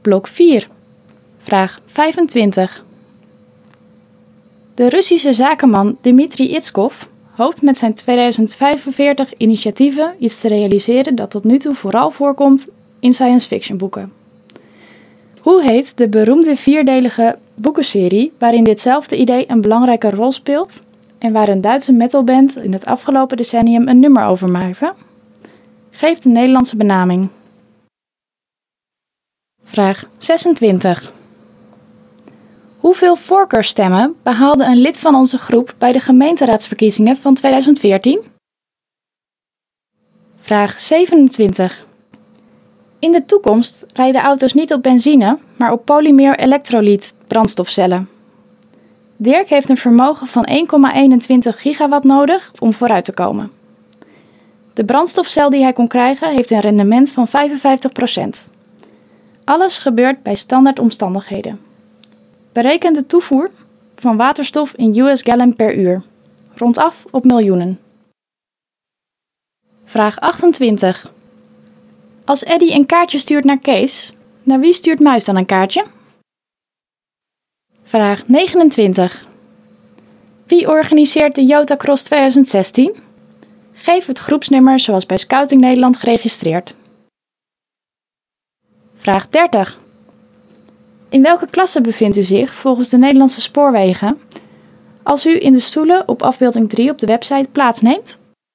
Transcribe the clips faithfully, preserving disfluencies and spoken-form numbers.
Blok vier. Vraag vijfentwintig. De Russische zakenman Dmitri Itskov hoopt met zijn tweeduizend vijfenveertig initiatieven iets te realiseren dat tot nu toe vooral voorkomt in science fiction boeken. Hoe heet de beroemde vierdelige boekenserie waarin ditzelfde idee een belangrijke rol speelt en waar een Duitse metalband in het afgelopen decennium een nummer over maakte? Geef de Nederlandse benaming. Vraag zesentwintig. Hoeveel voorkeurstemmen behaalde een lid van onze groep bij de gemeenteraadsverkiezingen van tweeduizend veertien? Vraag zevenentwintig. In de toekomst rijden auto's niet op benzine, maar op polymeer-elektrolyt brandstofcellen. Dirk heeft een vermogen van één komma eenentwintig gigawatt nodig om vooruit te komen. De brandstofcel die hij kon krijgen heeft een rendement van vijfenvijftig procent. Alles gebeurt bij standaard omstandigheden. Bereken de toevoer van waterstof in U S gallon per uur. Rondaf op miljoenen. Vraag achtentwintig. Als Eddy een kaartje stuurt naar Kees, naar wie stuurt Muis dan een kaartje? Vraag negenentwintig. Wie organiseert de Jota Cross tweeduizend zestien? Geef het groepsnummer zoals bij Scouting Nederland geregistreerd. Vraag dertig. In welke klasse bevindt u zich volgens de Nederlandse Spoorwegen als u in de stoelen op afbeelding drie op de website plaatsneemt?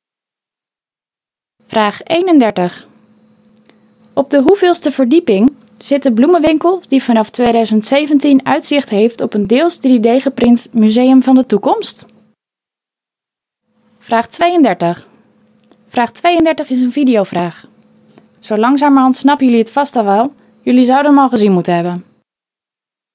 Vraag eenendertig. Op de hoeveelste verdieping zit de bloemenwinkel die vanaf tweeduizend zeventien uitzicht heeft op een deels drie D geprint Museum van de Toekomst? Vraag tweeëndertig. Vraag tweeëndertig is een videovraag. Zo langzamerhand snappen jullie het vast al wel, jullie zouden hem al gezien moeten hebben.